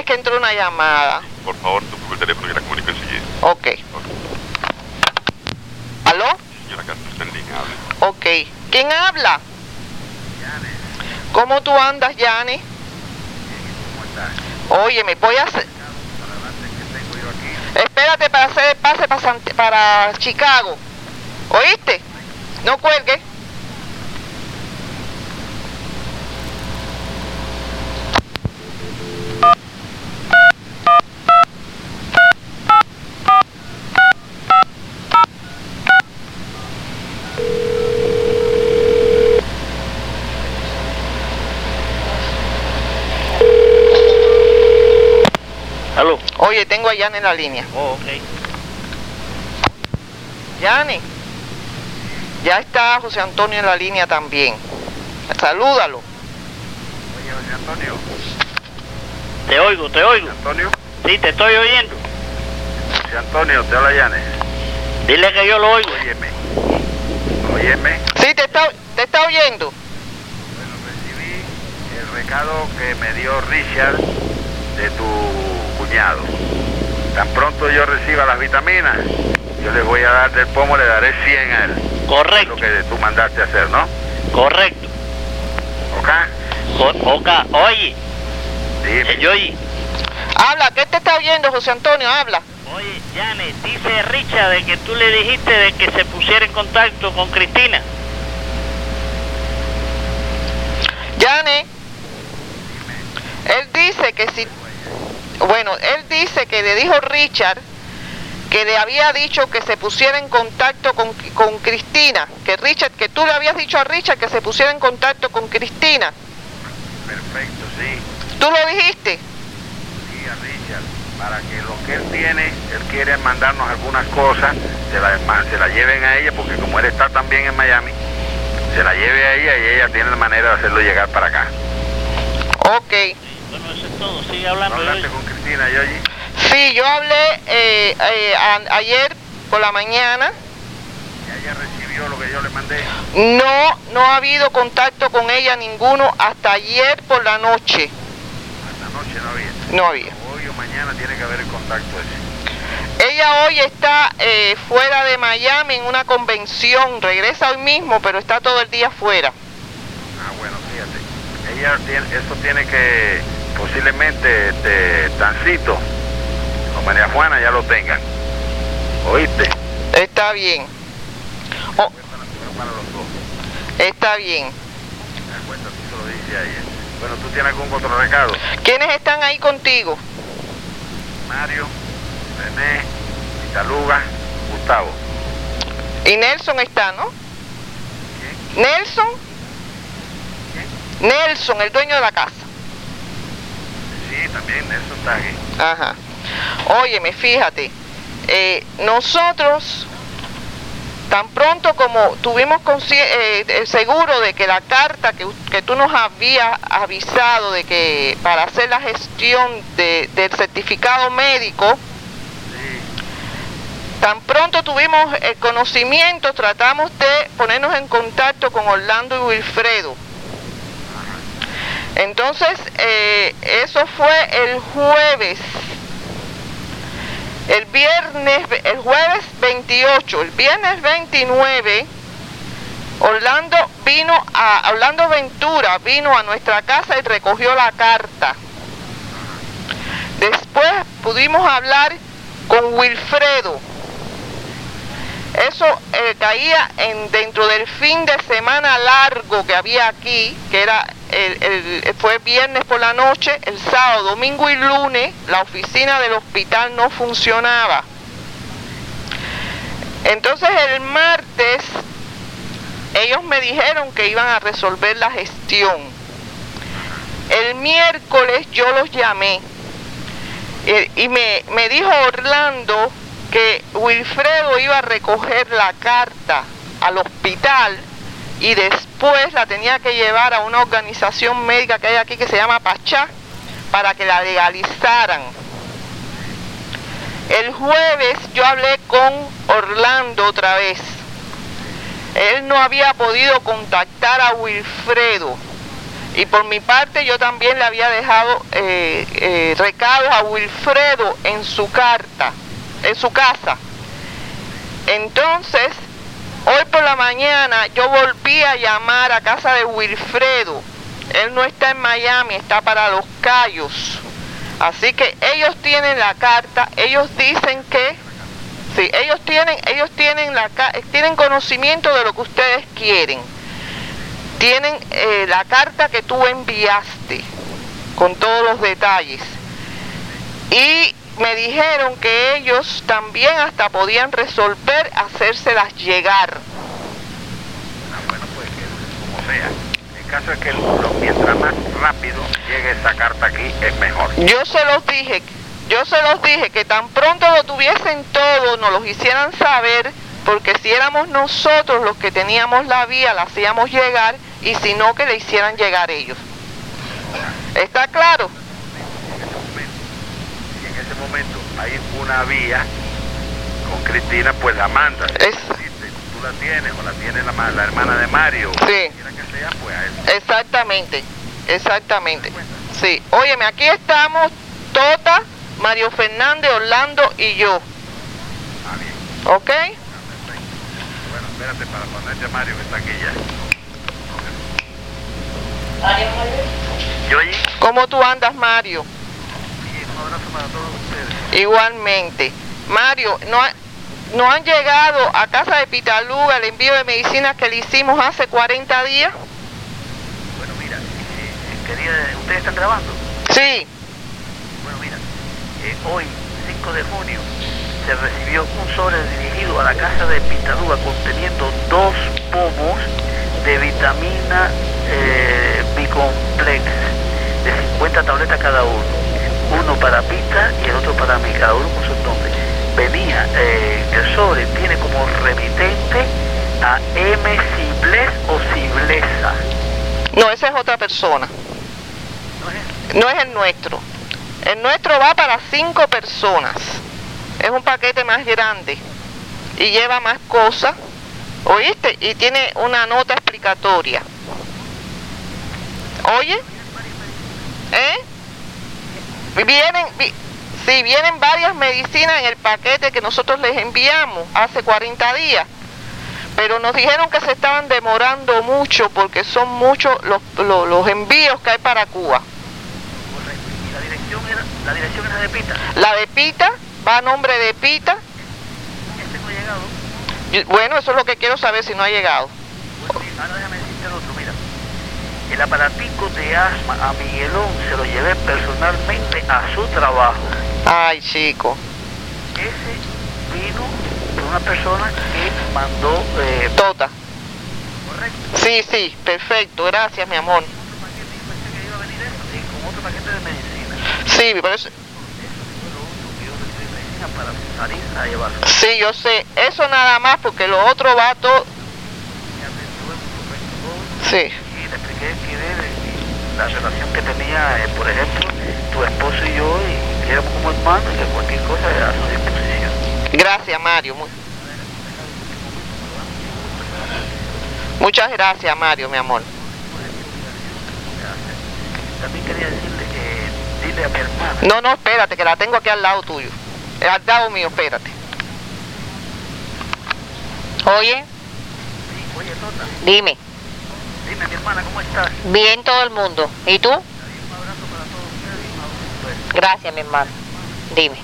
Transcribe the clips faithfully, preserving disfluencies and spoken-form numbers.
es que entró una llamada. Por favor, tu el teléfono y la comunico enseguida. Ok. Okay. ¿Aló? Señora Castro, está en línea, hable. Ok. ¿Quién habla? Yane. ¿Cómo tú andas, Yane? ¿Cómo estás? Oye, me voy a hacer... Para adelante que tengo yo aquí. Espérate para hacer el pase para, Sant- para Chicago. ¿Oíste? No cuelgue. Aló. Oye, tengo a Yane en la línea. Oh, ok. Yane. Ya está José Antonio en la línea también. Salúdalo. Oye, José Antonio. Te oigo, te oigo. José Antonio. Sí, te estoy oyendo. José Antonio, te habla Yane. Dile que yo lo oigo. Óyeme. Óyeme. Sí, te está, te está oyendo. Bueno, recibí el recado que me dio Richard de tu cuñado. Tan pronto yo reciba las vitaminas, yo les voy a dar del pomo, le daré cien a él. Correcto, Lo que tú mandaste a hacer, ¿no? correcto. ¿Ok? Co- Oca, oye, Dime. eh, Yoyi. Habla, ¿qué te está oyendo, José Antonio? Habla. Oye, Yane, dice Richard de que tú le dijiste de que se pusiera en contacto con Cristina. Yane. Él dice que si... Bueno, él dice que le dijo Richard que le había dicho que se pusiera en contacto con, con Cristina. Que Richard, que tú le habías dicho a Richard que se pusiera en contacto con Cristina. Perfecto, sí. ¿Tú lo dijiste? Sí, a Richard, para que lo que él tiene, él quiere mandarnos algunas cosas, se la, se la lleven a ella, porque como él está también en Miami, se la lleve a ella y ella tiene la manera de hacerlo llegar para acá. Ok. Bueno, eso es todo, sigue ¿No hablando. hablaste Yoyi. con Cristina, Yoyi? Sí, yo hablé eh, eh, a- ayer por la mañana. ¿Ya ella recibió lo que yo le mandé? No, no ha habido contacto con ella ninguno hasta ayer por la noche. Hasta anoche no había. No había. Hoy o mañana tiene que haber el contacto ese. Ella hoy está eh, fuera de Miami en una convención. Regresa hoy mismo, pero está todo el día fuera. Ah, bueno, fíjate. Ella tiene, eso tiene que, posiblemente, este, Tancito o María Juana ya lo tengan. ¿Oíste? Está bien. Oh, Para los dos. está bien. Me das cuenta, tú se lo dices a ella. Bueno, ¿tú tienes algún otro recado? ¿Quiénes están ahí contigo? Mario, René, Italuga, Gustavo. Y Nelson está, ¿no? ¿Quién? Nelson. ¿Quién? Nelson, el dueño de la casa. Sí, también Nelson está aquí. Ajá. Óyeme, fíjate, eh, nosotros, tan pronto como tuvimos consci- eh, el seguro de que la carta que, que tú nos habías avisado de que para hacer la gestión de, del certificado médico, Sí. tan pronto tuvimos el conocimiento, tratamos de ponernos en contacto con Orlando y Wilfredo. Entonces, eh, eso fue el jueves. El viernes, el jueves veintiocho, el viernes veintinueve, Orlando vino a, Orlando Ventura vino a nuestra casa y recogió la carta. Después pudimos hablar con Wilfredo. Eso eh, caía en, dentro del fin de semana largo que había aquí, que era el, el, fue viernes por la noche, el sábado, domingo y lunes, la oficina del hospital no funcionaba. Entonces el martes, ellos me dijeron que iban a resolver la gestión. El miércoles yo los llamé eh, y me, me dijo Orlando que Wilfredo iba a recoger la carta al hospital y después la tenía que llevar a una organización médica que hay aquí que se llama Pachá para que la legalizaran. El jueves yo hablé con Orlando otra vez. Él no había podido contactar a Wilfredo. Y por mi parte yo también le había dejado eh, eh, recados a Wilfredo en su carta, en su casa. Entonces, hoy por la mañana yo volví a llamar a casa de Wilfredo. Él no está en Miami, está para Los Cayos. Así que ellos tienen la carta, ellos dicen que, sí, ellos tienen, ellos tienen la tienen conocimiento de lo que ustedes quieren. Tienen eh, la carta que tú enviaste con todos los detalles. Y me dijeron que ellos también hasta podían resolver hacérselas llegar. Ah, bueno, pues que como sea. El caso es que lo, mientras más rápido llegue esa carta aquí es mejor. Yo se los dije, yo se los dije que tan pronto lo tuviesen todo, nos los hicieran saber, porque si éramos nosotros los que teníamos la vía, la hacíamos llegar, y si no, que le hicieran llegar ellos. ¿Está claro? Si en ese momento hay una vía con Cristina, pues la manda. Es... Si tú la tienes o la tiene la, la hermana de Mario, sí. Quiera que sea, pues a él. Exactamente, exactamente. Sí, óyeme, aquí estamos Tota, Mario Fernández, Orlando y yo. Ah, bien. ¿Ok? Bueno, espérate para ponerte a Mario, que está aquí ya. ¿Yo allí? ¿Cómo tú andas, Mario? Sí, un abrazo para todos ustedes. Igualmente. Mario, no, ha, no han llegado a casa de Pitaluga el envío de medicinas que le hicimos hace cuarenta días. Bueno, mira, eh, quería, ¿ustedes están grabando? Sí. Bueno, mira, eh, hoy, cinco de junio, se recibió un sobre dirigido a la casa de Pitaluga conteniendo dos pomos de vitamina eh, Bicomplex de cincuenta tabletas cada uno, uno para Pita y el otro para mí, cada uno con su nombre. Venía, eh, el sobre tiene como remitente a M. Cibles o Ciblesa. No, esa es otra persona. ¿No es? No es el nuestro. El nuestro va para cinco personas. Es un paquete más grande y lleva más cosas. ¿Oíste? Y tiene una nota explicatoria. ¿Oye? ¿Eh? Vienen, vi, sí, vienen varias medicinas en el paquete que nosotros les enviamos hace cuarenta días. Pero nos dijeron que se estaban demorando mucho porque son muchos los, los, los envíos que hay para Cuba. Correcto. ¿Y la dirección era, la dirección era de Pita? La de Pita va a nombre de Pita. ¿Este no ha llegado? Bueno, eso es lo que quiero saber, si no ha llegado. Bueno, mira, ahora déjame decirte el otro, mira. El aparatico de asma a Miguelón se lo llevé personalmente a su trabajo. Ay, chico. Ese vino de una persona que mandó... Eh, Tota. correcto. Sí, sí, perfecto, gracias, mi amor. Otro paquete, yo pensé que iba a venir eso, sí, con otro paquete de medicina. Sí, pero eso... Eso fue lo único que yo recibí medicina para salir a llevarlo. Sí, yo sé, eso nada más, porque lo otro va todo... Ya te tuve correcto todo. Sí. Y le expliqué que de, la relación que tenía, eh, por ejemplo, tu esposo y yo, y que éramos como hermanos, y que cualquier cosa era a su disposición. Gracias, Mario. Mu- Muchas gracias, Mario, mi amor. También quería decirle que dile a mi hermana. No, no, espérate, que la tengo aquí al lado tuyo. Eh, Al lado mío, espérate. Oye, Sí, oye, Tota, Dime, dime mi hermana, ¿cómo estás? bien todo el mundo. ¿Y tú? Un abrazo para todos ustedes y un abrazo pues, Gracias, mi hermano. Dime.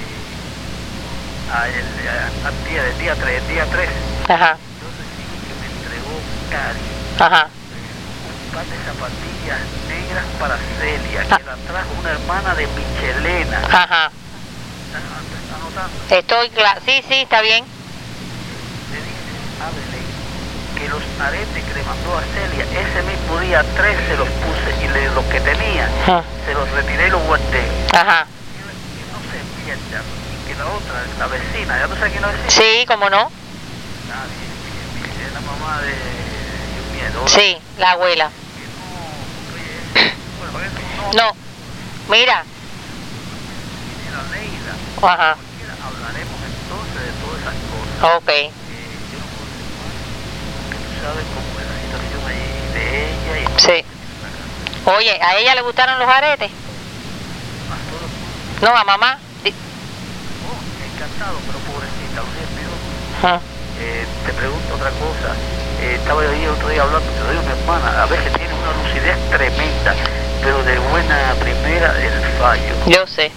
a el, a- al día del día tres, el día tres, Ajá, yo recibí que me entregó Cari ajá. un par de zapatillas negras para Celia, Ah. que la trajo una hermana de Michelena. Ajá. ¿Estás estás anotando? Estoy claro. Sí, sí, está bien. Le dice, háblele, que los aretes que le mandó a Celia, ese mismo día tres se los puse y le, los que tenía, Ajá. se los retiré y los guardé. Ajá. Que que no se pierdan. Y que la otra, la vecina, ¿ya tú sabes quién es la vecina? Sí, ¿cómo no? Ah, bien, bien, bien, es la mamá de Yumiel. Sí, la abuela. Que no, oye, bueno, para que no, No, mira. ni la Leida, Ajá. cualquiera, hablaremos entonces de todas esas cosas. Ok. Eh, yo no puedo decir más, porque tú sabes cómo es la situación ahí de ella y Sí. Oye, ¿a ella le gustaron los aretes? No, a mamá. Di- Oh, encantado, pero pobrecita, lo siento. Ajá. Eh, te pregunto otra cosa. Eh, estaba yo ahí otro día hablando, te lo digo, mi hermana, a veces tiene una lucidez tremenda, pero de buena primera el fallo. Yo sé.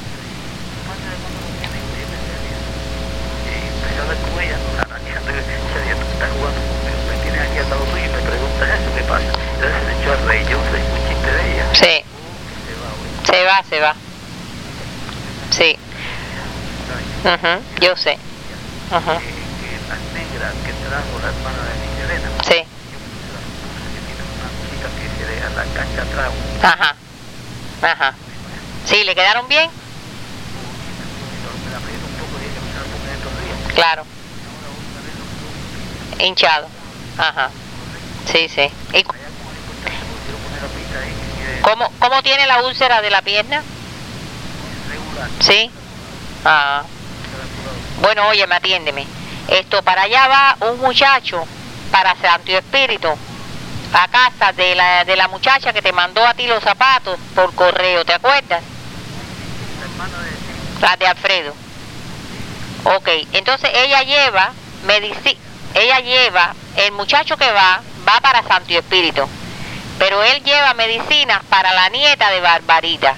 Y empecé a hablar con ella, arañando, y decía, tú estás jugando conmigo, me tienes aquí al lado tuyo y me preguntas eso, ¿qué pasa? Entonces se echó a reír, yo sé un chiste de ella. Sí. Se va, güey. Se va, se va. Sí. Ajá. Yo sé. Ajá. Que, que las negras que trajo la hermana de mi Elena, Sí. yo puse las cosas que tienen una cosita que se deja la cancha atrás. Ajá. Ajá. Sí, ¿le quedaron bien? Me la aprieto un poco y ella me la pone en estos días. Claro. Hinchado. Ajá. Sí, sí. ¿Y Allá como es importante, porque quiero poner la pista ahí que quede cómo, cómo tiene la úlcera de la pierna? regular. Sí. Ah. Bueno, oye, me atiéndeme. Esto, para allá va un muchacho, para Santo Espíritu, a casa de la, de la muchacha que te mandó a ti los zapatos por correo, ¿te acuerdas? La hermana de La de Alfredo. Ok, entonces ella lleva medici ella lleva, el muchacho que va, va para Santo Espíritu, pero él lleva medicinas para la nieta de Barbarita,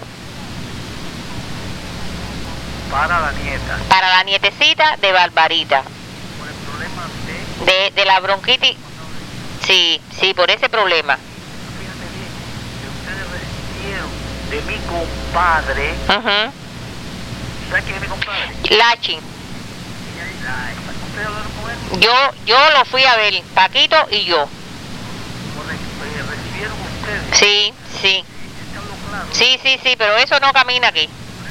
para la nieta, para la nietecita de Barbarita, por el problema de, de, de la bronquitis. Sí, sí, por ese problema. fíjate bien, que ustedes recibieron de mi compadre, Ujú. ¿sabes quién es mi compadre? Lachin. Ella, la, ¿ustedes hablaron con él? Yo, yo lo fui a ver, Paquito y yo. ¿O re- eh, recibieron ustedes? Sí, sí, ¿Este habló claro? sí, sí, sí, pero eso no camina aquí.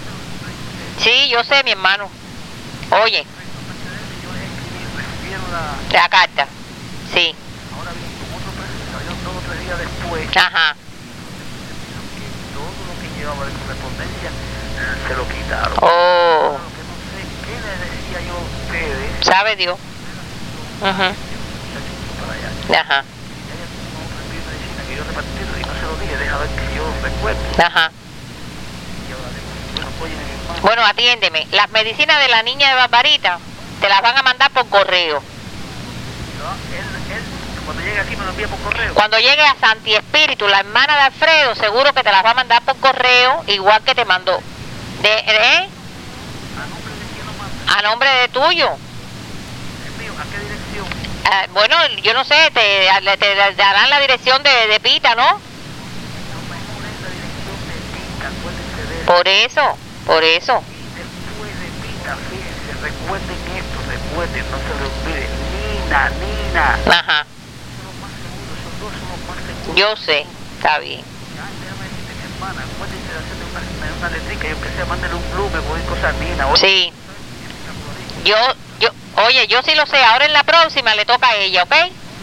Sí, yo sé, mi hermano. Oye, Yo escribí, recibieron la, la carta. Sí, ahora bien, como otro precio salió dos o tres días después, ajá. que todo lo que llevaba de correspondencia eh, se lo quitaron. Oh, Lo que no sé, ¿qué le decía yo a ustedes? sabe Dios. Ujú. Muchachos, para allá. Ajá, Ella tuvo un envío de medicina que yo repartí y no se lo dije, deja ver que yo recuerdo. ajá. Y ahora digo, bueno, oye, mi hermano, Bueno, atiéndeme. Las medicinas de la niña de Barbarita te las van a mandar por correo. ¿no? él, él, cuando llegue aquí me lo envía por correo. Cuando llegue a Santi Espíritu, la hermana de Alfredo, seguro que te las va a mandar por correo, igual que te mandó. De, ¿eh? ¿A nombre de quién lo manda? A nombre de tuyo. Es mío, ¿a qué dirección? Ah, bueno, yo no sé, te, te- te darán la dirección de, de Pita, ¿no? No me molesta la dirección de Pita, acuérdense de él. Por eso, por eso. Después de Pita, fíjense, recuerden esto, recuerden, no se lo olviden. Nina, Nina. Ajá, Son los más seguros, esos dos son los más seguros. yo sé, está bien. Ay, déjame decirte, mi hermana, acuérdense de hacerle una, una letrica. Yo empecé a mandarle un blue, me voy a cosas Nina. Oye, Sí, yo, yo, oye, yo sí lo sé, ahora en la próxima le toca a ella, ¿ok?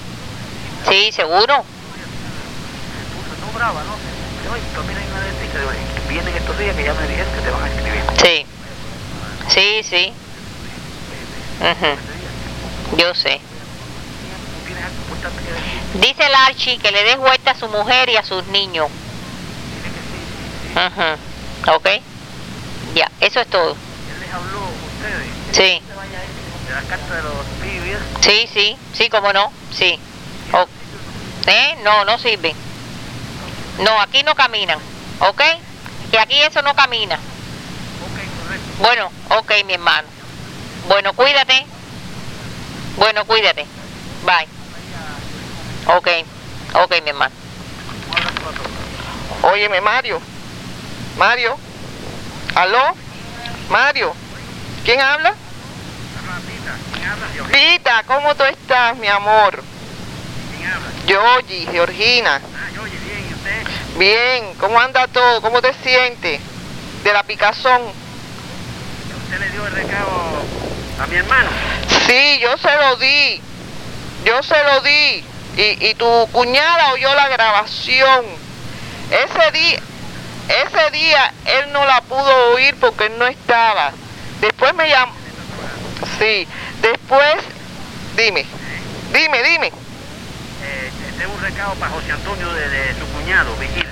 Sí, seguro. se puso, no brava, ¿no? Pero, oye, también hay una letrica. Digo, vienen estos días que ya me dijeron que te van a escribir. Sí, sí, sí. Ujú. Yo sé. ¿Tú tienes algo importante que decir? Dice el Archie que le des vuelta a su mujer y a sus niños. Dile que sí, sí, sí. Ujú. ¿Ok? Ya, eso es todo. Él les habló a ustedes. Sí, Se vaya ahí, de la carta de los pibes. sí, sí, sí, cómo no, sí. O- ¿Eh? No, no sirven. No, aquí no caminan, ¿ok? Que aquí eso no camina. Ok, correcto. Bueno, ok, mi hermano. Bueno, cuídate. Bueno, cuídate. Bye. Ok, ok, mi hermano. Un abrazo para todos. Óyeme, Mario. Mario. ¿Aló? Mario. ¿Quién habla? Ratita, ¿quién habla? Yo. Pita, ¿cómo tú estás, mi amor? ¿Quién habla? Yoyi, Georgina. Ah, yo, oye, bien, ¿y usted? Bien, ¿cómo anda todo? ¿Cómo te sientes? De la picazón. ¿Usted le dio el recado a mi hermano? Sí, yo se lo di. Yo se lo di. Y, y tu cuñada oyó la grabación. Ese día, ese día él no la pudo oír porque él no estaba. Después me llamó. Sí, después, dime, dime, dime. Eh, tengo un recado para José Antonio de, de su cuñado, Vigilio.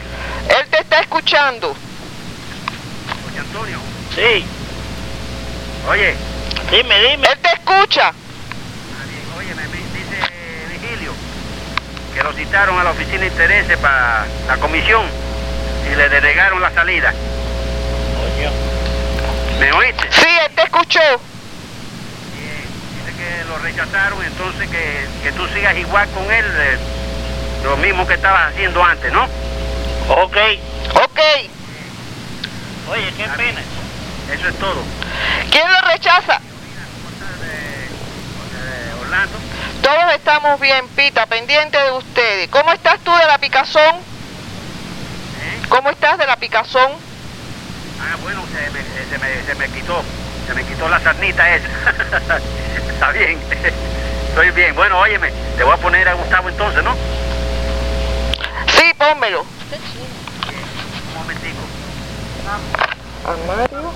Él te está escuchando. José Antonio. Sí, Oye, dime, dime. Él te escucha. oye, me me dice Vigilio que lo citaron a la oficina de intereses para la comisión y le denegaron la salida. Coño. ¿Me oíste? Sí, él te escuchó. Bien, dice que lo rechazaron, entonces que, que tú sigas igual con él, eh, lo mismo que estabas haciendo antes, ¿no? Ok. Ok. Oye, qué pena. Eso es todo. ¿Quién lo rechaza? ¿Cómo estás, eh, eh, Orlando? Todos estamos bien, Pita, pendiente de ustedes. ¿Cómo estás tú de la picazón? ¿Eh? ¿Cómo estás de la picazón? Ah, bueno, se me, se me, se me quitó, se me quitó la sarnita esa. Está bien, estoy bien. Bueno, óyeme, te voy a poner a Gustavo entonces, ¿no? Sí, pónmelo. Un momentico. A Mario.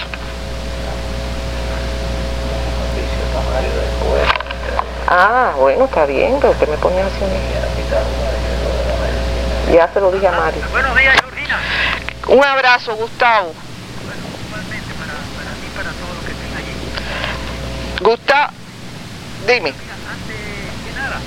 Ah, bueno, está bien, pero usted me pone así. Ya se lo dije a Mario. Buenos días, Georgina. Un abrazo, Gustavo. Bueno, igualmente para, para ti y para todos los que estén allí. Gustavo, dime. Mira, antes que nada,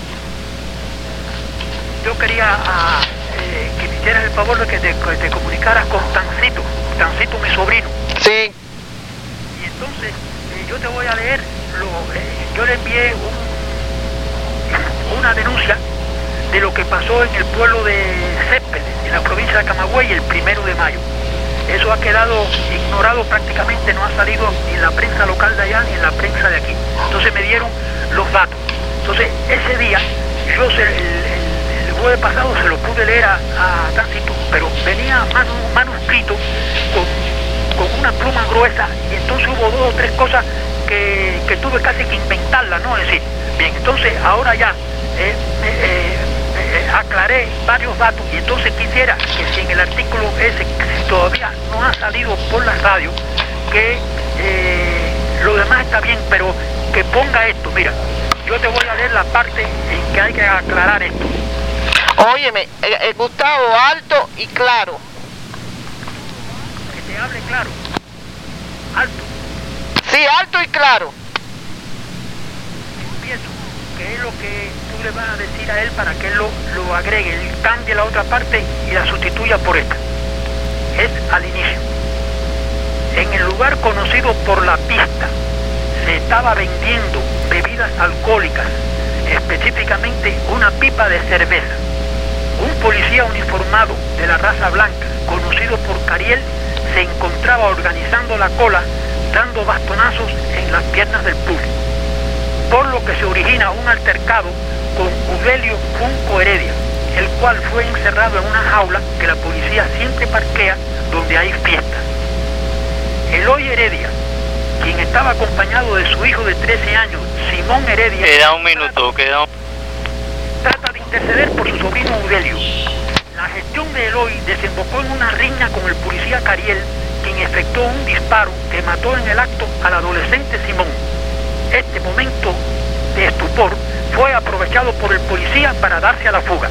yo quería ah, eh, que me hicieras el favor de que te, que te comunicaras con Tancito, Tancito mi sobrino. Sí, Y entonces eh, yo te voy a leer, lo, eh, yo le envié un, una denuncia de lo que pasó en el pueblo de Céspedes, en la provincia de Camagüey, el primero de mayo. Eso ha quedado ignorado prácticamente, no ha salido ni en la prensa local de allá ni en la prensa de aquí. Entonces me dieron los datos. Entonces ese día, yo se, el, el, el jueves pasado se lo pude leer a, a Táncito, pero venía manu, manuscrito con, con una pluma gruesa, y entonces hubo dos o tres cosas que, que tuve casi que inventarlas, ¿no? Es decir, bien, entonces ahora ya eh, eh, eh, aclaré varios datos, y entonces quisiera que si en el artículo ese, si todavía no ha salido por la radio, que eh, lo demás está bien, pero que ponga esto. Mira, yo te voy a leer la parte en que hay que aclarar esto. óyeme, eh, eh, Gustavo, alto y claro. Que te hable claro, alto. Sí, alto y claro. Pienso que es lo que tú le vas a decir a él para que él lo, lo agregue, él cambie la otra parte y la sustituya por esta. Es al inicio. En el lugar conocido por La Pista se estaba vendiendo bebidas alcohólicas, específicamente una pipa de cerveza. Un policía uniformado de la raza blanca, conocido por Cariel, se encontraba organizando la cola, dando bastonazos en las piernas del público, por lo que se origina un altercado con Udelio Junco Heredia, el cual fue encerrado en una jaula que la policía siempre parquea donde hay fiestas. Eloy Heredia, quien estaba acompañado de su hijo de trece años, Simón Heredia, Queda un minuto, queda un... trata de interceder por su sobrino Udelio. La gestión de Eloy desembocó en una riña con el policía Cariel, quien efectuó un disparo que mató en el acto al adolescente Simón. Este momento de estupor fue aprovechado por el policía para darse a la fuga.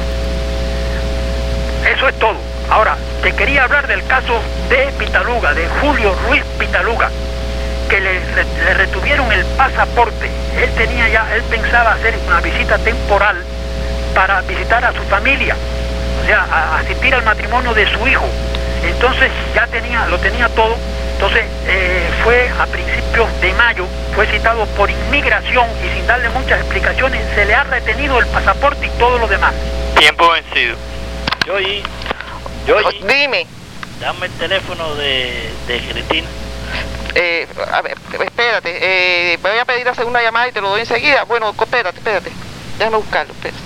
Eso es todo. Ahora, te quería hablar del caso de Pitaluga, de Julio Ruiz Pitaluga, que le, le retuvieron el pasaporte. Él tenía ya, él pensaba hacer una visita temporal para visitar a su familia, o sea, a, a asistir al matrimonio de su hijo. Entonces ya tenía, lo tenía todo. Entonces eh, fue a principios de mayo, fue citado por inmigración y sin darle muchas explicaciones se le ha retenido el pasaporte y todo lo demás. Tiempo vencido. Yoyi, Yoyi, Dime. dame el teléfono de, de Cristina. Eh, a ver, espérate, eh, voy a pedir hacer una llamada y te lo doy enseguida. Bueno, espérate, espérate. Déjame buscarlo, espérate.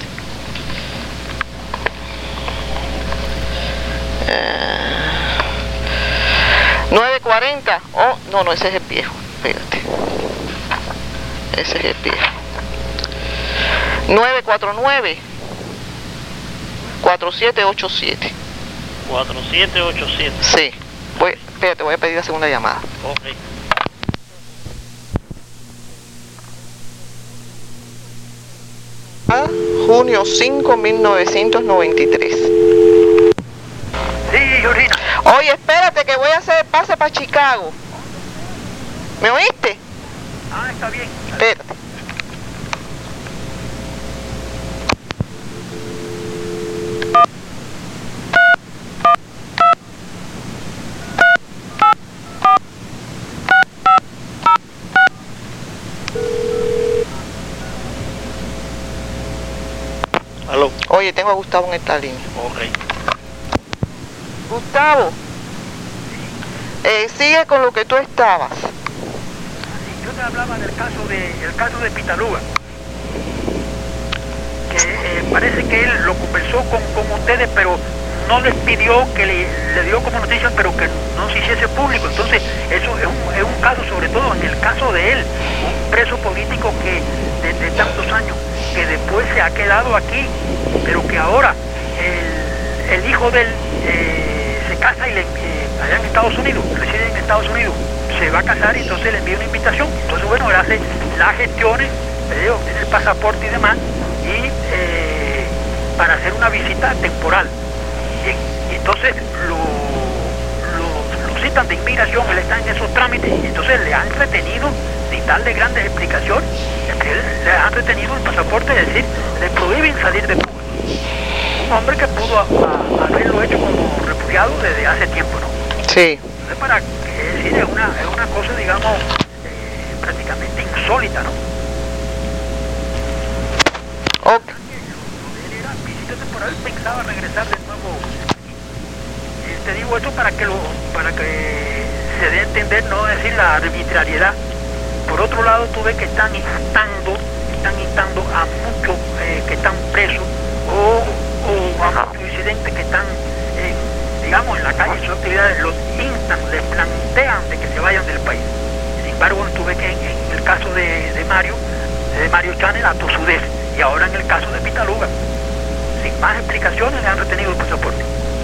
Eh, nueve cuarenta. Oh, no, no, ese es el viejo. Espérate. Ese es el viejo. nueve cuatro nueve, cuatro siete ocho siete. cuatro siete ocho siete. Sí. Voy, espérate, voy a pedir hacer una llamada. Ok. Junio cinco, mil novecientos noventa y tres. Oye, espérate que voy a hacer el pase para Chicago. ¿Me oíste? Ah, está bien. Espérate. Aló. Oye, tengo a Gustavo en esta línea. Ok. Gustavo, eh, sigue con lo que tú estabas. Yo te hablaba del caso de, el caso de Pitaluga. Que eh, parece que él lo conversó con, con ustedes, pero no les pidió, que le, le dio como noticia, pero que no se hiciese público. Entonces, eso es un, es un caso, sobre todo en el caso de él, un preso político que desde tantos años, que después se ha quedado aquí, pero que ahora el, el hijo de él eh, se casa y le, eh, allá en Estados Unidos, reside en Estados Unidos, se va a casar y entonces le envía una invitación. Entonces, bueno, él hace las gestiones, eh, obtiene el pasaporte y demás, y eh, para hacer una visita temporal. Y, y entonces lo, lo, lo citan de inmigración, él está en esos trámites, y entonces le han retenido, sin darle grandes explicaciones, le han retenido el pasaporte, es decir, le prohíben salir de Cuba. Un hombre que pudo a, a, haberlo hecho como refugiado desde hace tiempo, ¿no? Sí. Entonces, para que es decir, es una, es una cosa, digamos, eh, prácticamente insólita, ¿no? Ok. Él era visita temporal, pensaba regresar de nuevo. Y te digo esto para que lo, para que se dé a entender, no decir la arbitrariedad. Por otro lado, tú ves que están instando, están instando a muchos eh, que están presos o, o a muchos disidentes que están, eh, digamos, en la calle, sus actividades, los instan, les plantean de que se vayan del país. Sin embargo, tú ves que en, en el caso de, de Mario, de Mario Chanel, a tosudez, y ahora en el caso de Pitaluga, sin más explicaciones, le han retenido el pasaporte.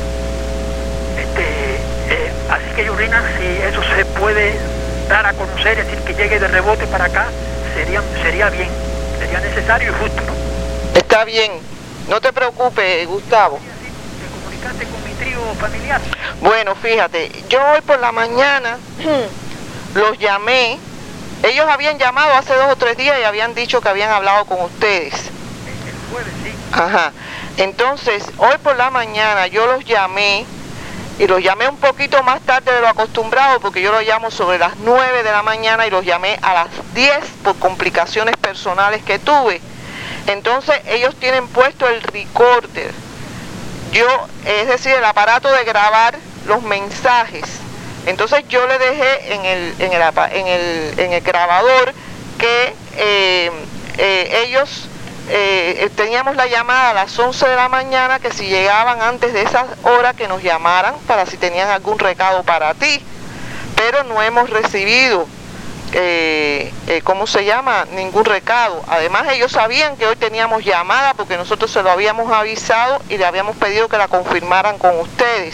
Este, eh, así que, Yorrina, si eso se puede dar a conocer, es decir, que llegue de rebote para acá, sería, sería bien, sería necesario y justo, ¿no? Está bien, no te preocupes, Gustavo. ¿Te comunicaste con mi trío familiar? Bueno, fíjate, yo hoy por la mañana los llamé. Ellos habían llamado hace dos o tres días y habían dicho que habían hablado con ustedes. El jueves, sí. Ajá. Entonces, hoy por la mañana yo los llamé. Y los llamé un poquito más tarde de lo acostumbrado, porque yo los llamo sobre las nueve de la mañana y los llamé a las diez por complicaciones personales que tuve. Entonces ellos tienen puesto el recorder, yo, es decir, el aparato de grabar los mensajes. Entonces yo le dejé en el, en el, en el, en el grabador que eh, eh, ellos... Eh, teníamos la llamada a las once de la mañana, que si llegaban antes de esas horas que nos llamaran para si tenían algún recado para ti, pero no hemos recibido eh, eh, ¿cómo se llama? Ningún recado. Además ellos sabían que hoy teníamos llamada porque nosotros se lo habíamos avisado y le habíamos pedido que la confirmaran con ustedes.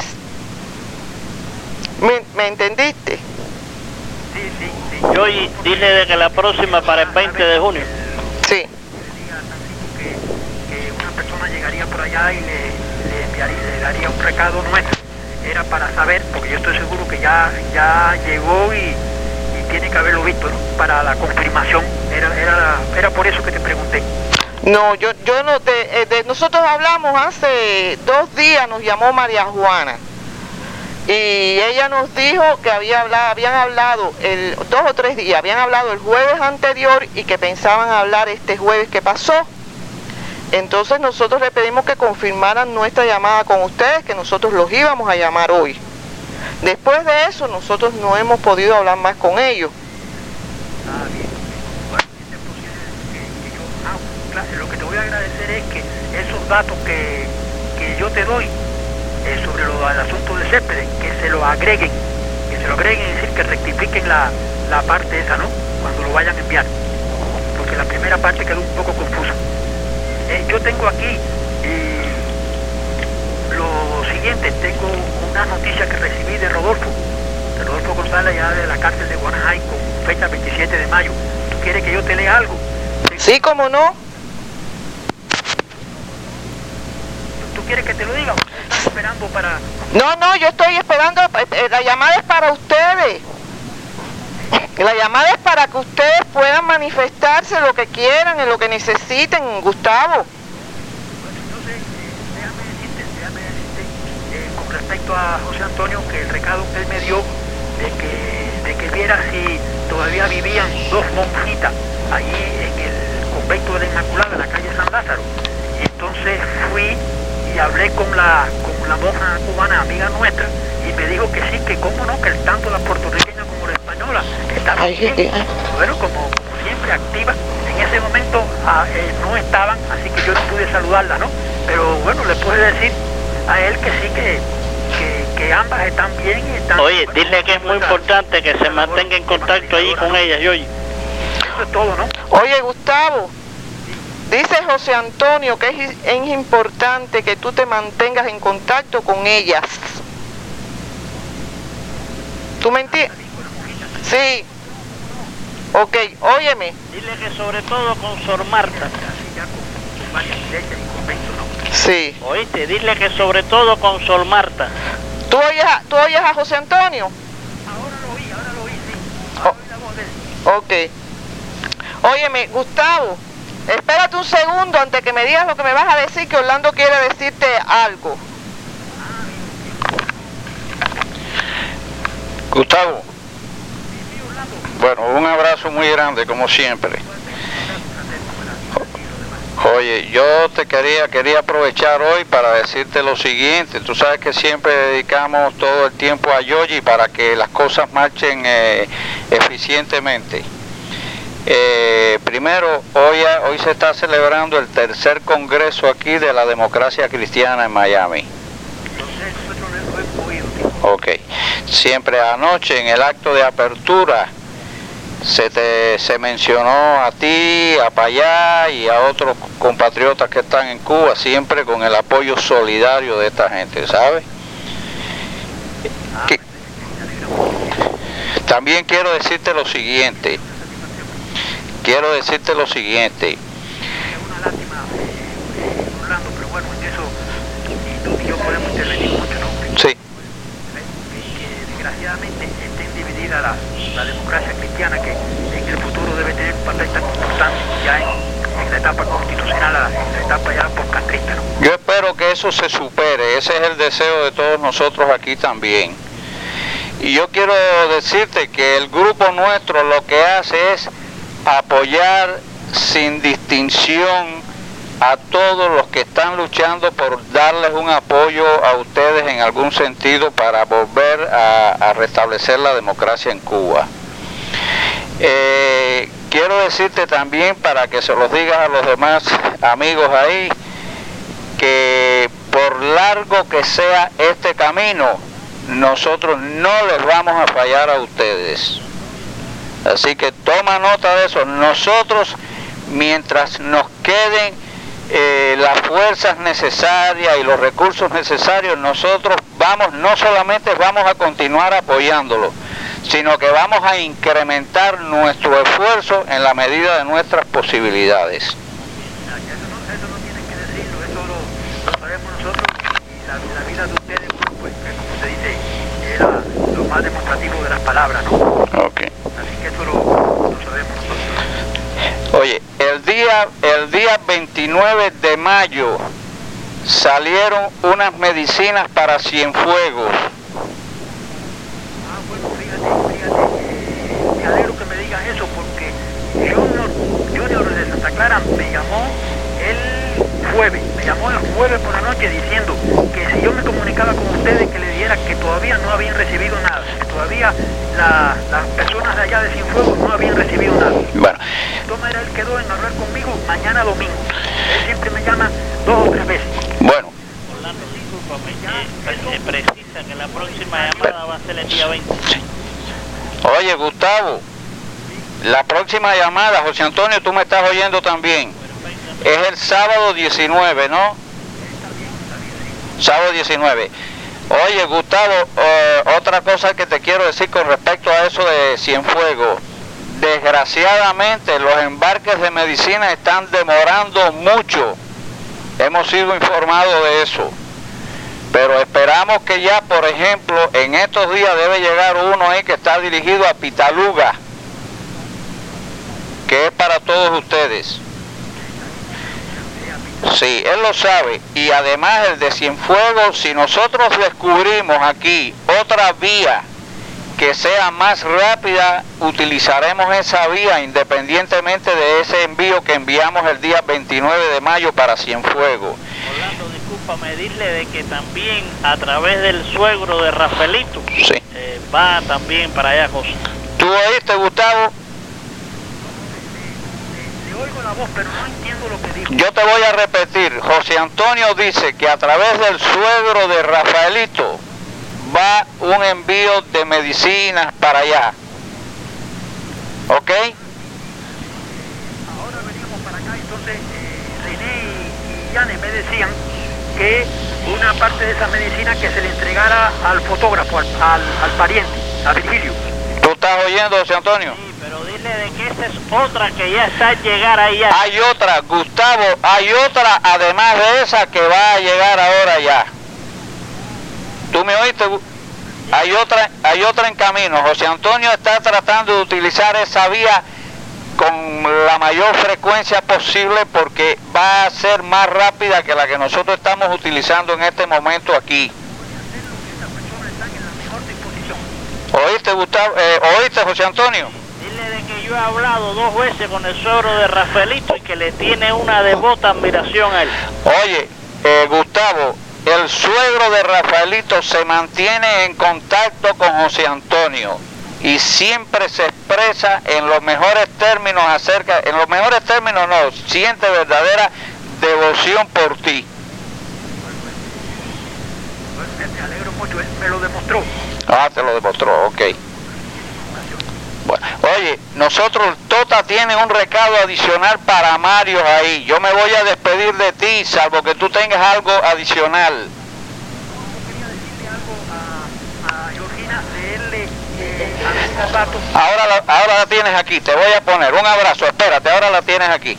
¿Me, me entendiste? Sí, sí, sí. Yo y dice de que la próxima para el veinte de junio. Sí. Llegaría por allá y le, le enviaría, le daría un recado nuestro. Era para saber, porque yo estoy seguro que ya, ya llegó y, y tiene que haberlo visto, ¿no? Para la confirmación. Era, era, era por eso que te pregunté. No, yo, yo no te, de, nosotros hablamos hace dos días, nos llamó María Juana y ella nos dijo que había hablado, habían hablado el dos o tres días, habían hablado el jueves anterior y que pensaban hablar este jueves que pasó. Entonces nosotros le pedimos que confirmaran nuestra llamada con ustedes, que nosotros los íbamos a llamar hoy. Después de eso nosotros no hemos podido hablar más con ellos. Ah, bien. Bueno, es posible que, que yo, ah, claro, lo que te voy a agradecer es que esos datos que, que yo te doy eh, sobre lo, el asunto de Céspedes, que se lo agreguen, que se lo agreguen, es decir, que rectifiquen la, la parte esa, ¿no? Cuando lo vayan a enviar. Porque la primera parte quedó un poco confusa. Eh, yo tengo aquí eh, lo siguiente, tengo una noticia que recibí de Rodolfo, de Rodolfo González, ya de la cárcel de Guanajay, con fecha veintisiete de mayo. ¿Tú quieres que yo te lea algo? Sí, cómo no. ¿Tú quieres que te lo diga? están esperando para... No, no, yo estoy esperando, eh, la llamada es para ustedes. La llamada es para que ustedes puedan manifestarse lo que quieran, en lo que necesiten, Gustavo. Entonces, eh, déjame decirte, déjame decirte eh, con respecto a José Antonio, que el recado que él me dio de que, de que viera si todavía vivían dos monjitas allí en el convento de la Inmaculada, en la calle San Lázaro. Y entonces fui y hablé con la, con la monja cubana, amiga nuestra, y me dijo que sí, que cómo no, que tanto la puertorriqueña como la española estaban bien, bueno, como, como siempre, activas. En ese momento ah, eh, no estaban, así que yo no pude saludarla, ¿no? Pero bueno, le puedo decir a él que sí, que, que, que ambas están bien y están... Oye, bueno, dile que es muy importante que se mantenga en contacto ahí con ellas, y oye. Eso es todo, ¿no? Oye, Gustavo, dice José Antonio que es, es importante que tú te mantengas en contacto con ellas. ¿Tú me entiendes? Sí. Ok, óyeme. Dile que sobre todo con Sor Marta. Sí. Oíste, dile que sobre todo con Sor Marta. ¿Tú oyes a, ¿tú oyes a José Antonio? Ahora lo oí, ahora lo oí, sí. Ahora oí la voz de él. Ok. Óyeme, Gustavo, espérate un segundo antes que me digas lo que me vas a decir, que Orlando quiere decirte algo. Gustavo, bueno, un abrazo muy grande como siempre. Oye, yo te quería quería aprovechar hoy para decirte lo siguiente. Tú sabes que siempre dedicamos todo el tiempo a Yoyi para que las cosas marchen eh, eficientemente. Eh, primero, hoy, hoy se está celebrando el tercer congreso aquí de la democracia cristiana en Miami. Ok, siempre anoche en el acto de apertura se te se mencionó a ti, a Payá y a otros compatriotas que están en Cuba, siempre con el apoyo solidario de esta gente, ¿sabes? Que, también quiero decirte lo siguiente, quiero decirte lo siguiente. Es una lástima, eh, Orlando, pero bueno, en eso y tú y yo podemos intervenir mucho, ¿no? Sí. Que desgraciadamente estén divididas la, la democracia cristiana, que en el futuro debe tener un papel tan importante ya en, en la etapa constitucional, en la etapa ya postcancrista, ¿no? Yo espero que eso se supere, ese es el deseo de todos nosotros aquí también. Y yo quiero decirte que el grupo nuestro lo que hace es apoyar sin distinción a todos los que están luchando por darles un apoyo a ustedes en algún sentido para volver a, a restablecer la democracia en Cuba. Eh, quiero decirte también, para que se los digas a los demás amigos ahí, que por largo que sea este camino, nosotros no les vamos a fallar a ustedes. Así que toma nota de eso. Nosotros, mientras nos queden eh, las fuerzas necesarias y los recursos necesarios, nosotros vamos, no solamente vamos a continuar apoyándolo, sino que vamos a incrementar nuestro esfuerzo en la medida de nuestras posibilidades. Eso no, eso no tienen que decirlo, eso lo, lo sabemos nosotros, y la, la vida de ustedes, pues, como se dice, era lo más demostrativo de las palabras, ¿no? Okay. Así que eso lo, lo sabemos nosotros. Oye, el día, el día veintinueve de mayo salieron unas medicinas para Cienfuegos. Ah, bueno, fíjate, fíjate, eh, me alegro que me digas eso, porque Junior, Junior de Santa Clara me llamó el jueves, me llamó el jueves por la noche diciendo que si yo me comunicaba con ustedes, que le diera que todavía no habían recibido nada, que todavía la, las personas de allá de Cienfuegos no habían recibido nada. Bueno. De todas maneras, él quedó en hablar conmigo mañana domingo. Él siempre me llama dos o tres veces. Bueno. Orlando, discúlpame, eh, eh, precisa que la próxima llamada va a ser el día veinte. Oye, Gustavo, la próxima llamada, José Antonio, tú me estás oyendo también, es el sábado diecinueve, ¿no? Sábado diecinueve. Oye, Gustavo, eh, otra cosa que te quiero decir con respecto a eso de Cienfuegos. Desgraciadamente, los embarques de medicina están demorando mucho. Hemos sido informados de eso. Pero esperamos que ya, por ejemplo, en estos días debe llegar uno ahí que está dirigido a Pitaluga, que es para todos ustedes. Sí, él lo sabe. Y además el de Cienfuegos, si nosotros descubrimos aquí otra vía que sea más rápida, utilizaremos esa vía independientemente de ese envío que enviamos el día veintinueve de mayo para Cienfuegos. Orlando, discúlpame, dile de que también a través del suegro de Rafaelito, sí. eh, va también para allá, José. ¿Tú oíste, Gustavo? Le oigo la voz, pero no entiendo lo que dijo. Yo te voy a repetir. José Antonio dice que a través del suegro de Rafaelito va un envío de medicinas para allá. ¿Ok? Ahora veníamos para acá, entonces eh, René y Yane me decían que una parte de esa medicina que se le entregara al fotógrafo, al, al, al pariente, a Virgilio. ¿Tú estás oyendo, José Antonio? Sí, pero dile de que esa es otra que ya está a llegar ahí ya. Hay otra, Gustavo, hay otra además de esa que va a llegar ahora ya. ¿Tú me oíste? Hay otra, hay otra en camino. José Antonio está tratando de utilizar esa vía con la mayor frecuencia posible porque va a ser más rápida que la que nosotros estamos utilizando en este momento aquí. ¿Oíste, Gustavo? Eh, ¿Oíste, José Antonio? Dile de que yo he hablado dos veces con el suegro de Rafaelito y que le tiene una devota admiración a él. Oye, eh, Gustavo, el suegro de Rafaelito se mantiene en contacto con José Antonio y siempre se expresa en los mejores términos acerca, en los mejores términos no, siente verdadera devoción por ti. Me alegro mucho, me lo demostró. Ah, te lo demostró, ok. Bueno, oye, nosotros, Tota tiene un recado adicional para Mario ahí. Yo me voy a despedir de ti, salvo que tú tengas algo adicional. Quería decirle algo a, a Georgina, leerle eh, algunos datos. Ahora la, ahora la tienes aquí, te voy a poner un abrazo, espérate, ahora la tienes aquí.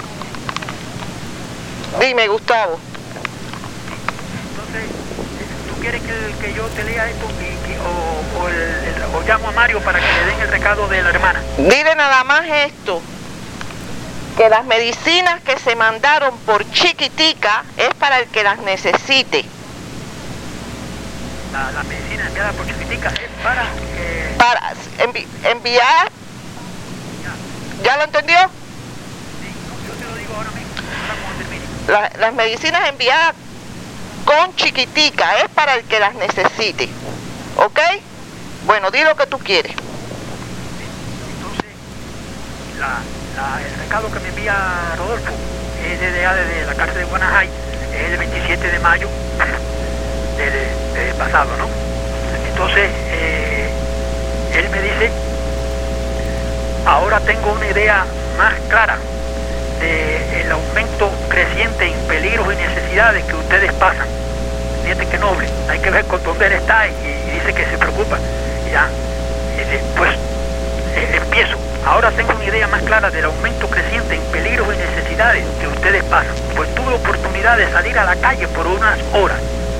Dime, Gustavo. Entonces, ¿tú quieres que, que yo te lea esto y, que, o, o, el, el, o llamo a Mario para que le den el recado de la hermana? Dile nada más esto, que las medicinas que se mandaron por Chiquitica es para el que las necesite. La, la medicina enviada por Chiquitica es para... Eh, Para envi enviar... ¿Ya lo entendió? sí, no, yo te lo digo ahora mismo, ahora cuando termine. La, las medicinas enviadas con Chiquitica es para el que las necesite. ¿Ok? Bueno, di lo que tú quieres. Entonces, la, la, el recado que me envía Rodolfo es desde, desde la cárcel de Guanajay, es el veintisiete de mayo del de, de pasado, ¿no? Entonces, eh, él me dice, ahora tengo una idea más clara del aumento creciente en peligros y necesidades que ustedes pasan. Fíjate que noble, hay que ver con dónde él está y, y dice que se preocupa. Ya, dice, pues eh, empiezo. Ahora tengo una idea más clara del aumento creciente en peligros y necesidades que ustedes pasan, pues tuve oportunidad de salir a la calle por unas horas.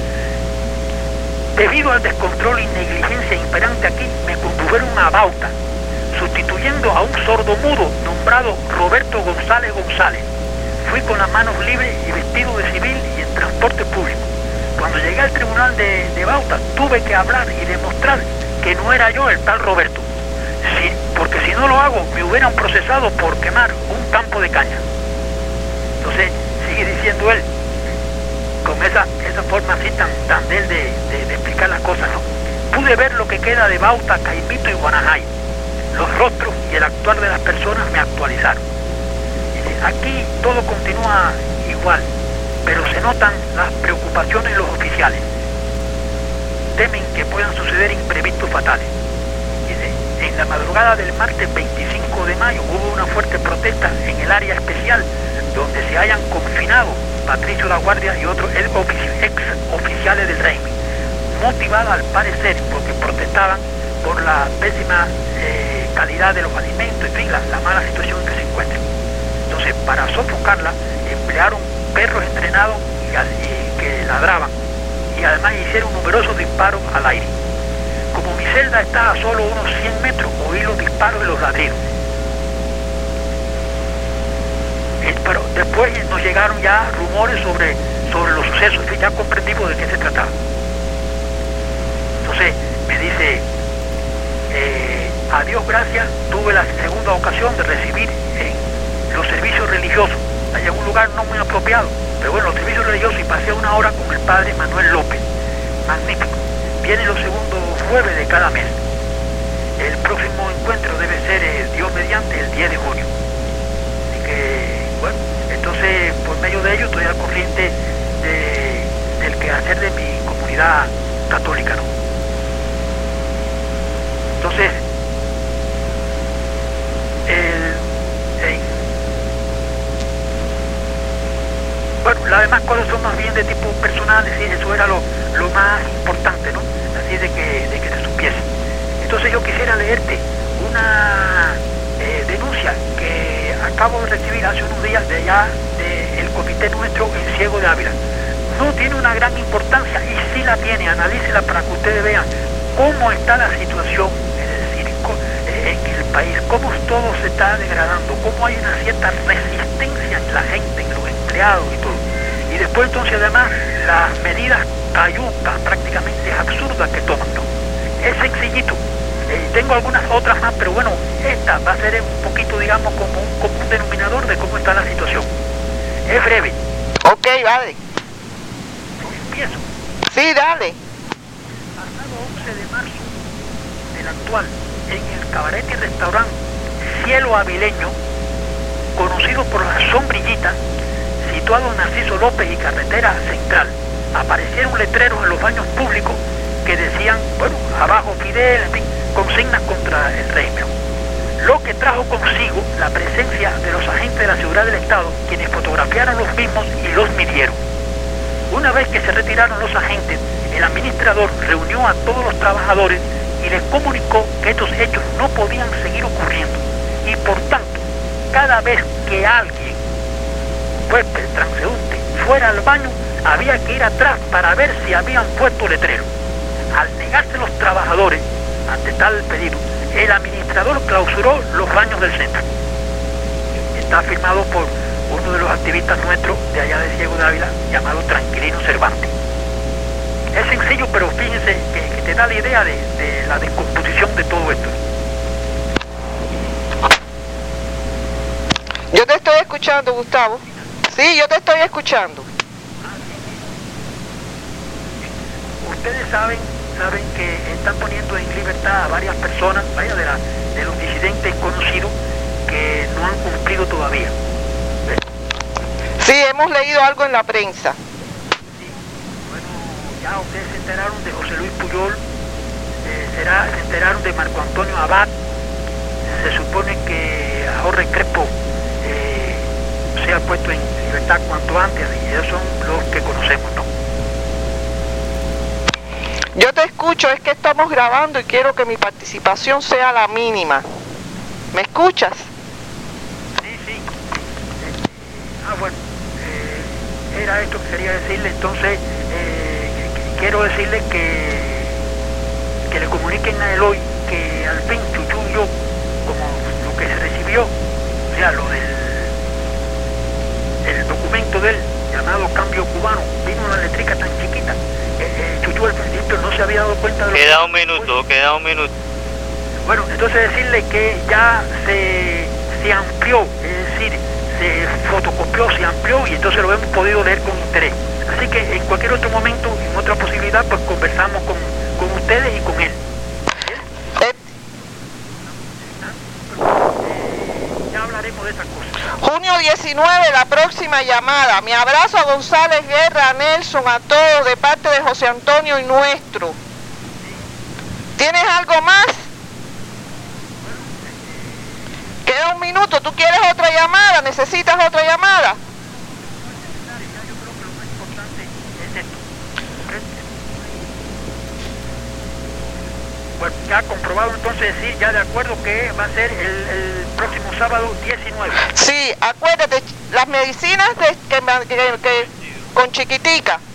Debido al descontrol y negligencia imperante aquí, me condujeron a Bauta, sustituyendo a un sordomudo nombrado Roberto González González. Fui con las manos libres y vestido de civil y en transporte público. Cuando llegué al tribunal de, de Bauta, tuve que hablar y demostrar que no era yo el tal Roberto. Sí, porque si no lo hago, me hubieran procesado por quemar un campo de caña. Entonces, sigue diciendo él, con esa, esa forma así tan, tan de él de, de, de explicar las cosas, ¿no? Pude ver lo que queda de Bauta, Caimito y Guanajay. Los rostros y el actuar de las personas me actualizaron. Dice, aquí todo continúa igual, pero se notan las preocupaciones de los oficiales. Temen que puedan suceder imprevistos fatales. Dice, en la madrugada del martes veinticinco de mayo hubo una fuerte protesta en el área especial donde se hayan confinado Patricio La Guardia y otros ex oficiales del régimen, motivada al parecer porque protestaban por la pésima eh, calidad de los alimentos, en fin, la, la mala situación en que se encuentran. Entonces, para sofocarla, emplearon perros entrenados y, y que ladraban y y además hicieron numerosos disparos al aire. Como mi celda está a solo unos cien metros, oí los disparos de los ladridos. Eh, Pero después nos llegaron ya rumores sobre, sobre los sucesos, y ya comprendimos de qué se trataba. Entonces me dice, eh, a Dios gracias, tuve la segunda ocasión de recibir en los servicios religiosos, allá en un lugar no muy apropiado, pero bueno, los servicios religiosos, y pasé una hora con el padre Manuel López, magnífico. Viene los segundos jueves de cada mes. El próximo encuentro debe ser, eh, Dios mediante, el diez de junio. Así que, bueno, entonces por medio de ello estoy al corriente de, del quehacer de mi comunidad católica, ¿no? Entonces, el, el, bueno, las demás cosas son más bien de tipo personal, es decir, eso era lo, lo más importante, ¿no? Así de que, de que se supiese. Entonces yo quisiera leerte una eh, denuncia que acabo de recibir hace unos días de allá del comité nuestro en Ciego de Ávila. No tiene una gran importancia, y sí la tiene, analícela para que ustedes vean cómo está la situación, es decir, en el país, cómo todo se está degradando, cómo hay una cierta resistencia en la gente, en los empleados y todo. Y después entonces además las medidas cayucas, prácticamente absurdas que toman, ¿no? Es sencillito. Eh, tengo algunas otras más, pero bueno, esta va a ser un poquito, digamos, como un común denominador de cómo está la situación. Es breve. Ok, vale. Empiezo. Sí, dale. Pasado once de marzo del actual, en el cabaret y restaurante Cielo Avileño, conocido por la Sombrillita, situado en Narciso López y Carretera Central, aparecieron letreros en los baños públicos que decían, bueno, abajo Fidel, en fin, consignas contra el régimen. Lo que trajo consigo la presencia de los agentes de la seguridad del Estado, quienes fotografiaron los mismos y los midieron. Una vez que se retiraron los agentes, el administrador reunió a todos los trabajadores y les comunicó que estos hechos no podían seguir ocurriendo, y por tanto, cada vez que alguien, huésped, transeúnte, fuera al baño, había que ir atrás para ver si habían puesto letrero. Al negarse los trabajadores ante tal pedido, el administrador clausuró los baños del centro. Está firmado por uno de los activistas nuestros de allá de Ciego de Ávila, llamado Tranquilino Cervantes. Es sencillo, pero fíjense que, que te da la idea de, de la descomposición de todo esto. Yo te estoy escuchando, Gustavo. Sí, yo te estoy escuchando. Ustedes saben, saben que están poniendo en libertad a varias personas, vaya, de, la, de los disidentes conocidos que no han cumplido todavía. ¿Ves? Sí, hemos leído algo en la prensa. Sí. Bueno, ya ustedes se enteraron de José Luis Puyol, eh, será, se enteraron de Marco Antonio Abad, se supone que a Jorge Crespo eh, sea puesto en libertad cuanto antes, y ellos son los que conocemos, ¿no? Yo te escucho, es que estamos grabando y quiero que mi participación sea la mínima. ¿Me escuchas? Sí, sí. Eh, ah, bueno, eh, era esto que quería decirle. Entonces, eh, quiero decirle que, que le comuniquen a él hoy que al fin Chuchu y yo, como lo que se recibió, o sea, lo del el documento de él, llamado Cambio Cubano, vino una letrica tan chiquita. Eh, eh, Chuchu al principio no se había dado cuenta de lo Queda que... un minuto, queda un minuto. Bueno, entonces decirle que ya se, se amplió, es decir, se fotocopió, se amplió, y entonces lo hemos podido leer con interés. Así que en cualquier otro momento, en otra posibilidad, pues conversamos con, con ustedes y con él. Eh, Eh, ya hablaremos de esas cosas. junio diecinueve, la próxima llamada. Mi abrazo a González Guerra, a Nelson, a todos, de parte de José Antonio y nuestro. ¿Tienes algo más? Queda un minuto. ¿Tú quieres otra llamada? ¿Necesitas otra llamada? Yo creo que lo más importante es esto. Bueno, ya comprobado entonces decir, ya de acuerdo que va a ser el, el próximo sábado diecinueve. Sí, acuérdate, las medicinas de, que, que, que con Chiquitica.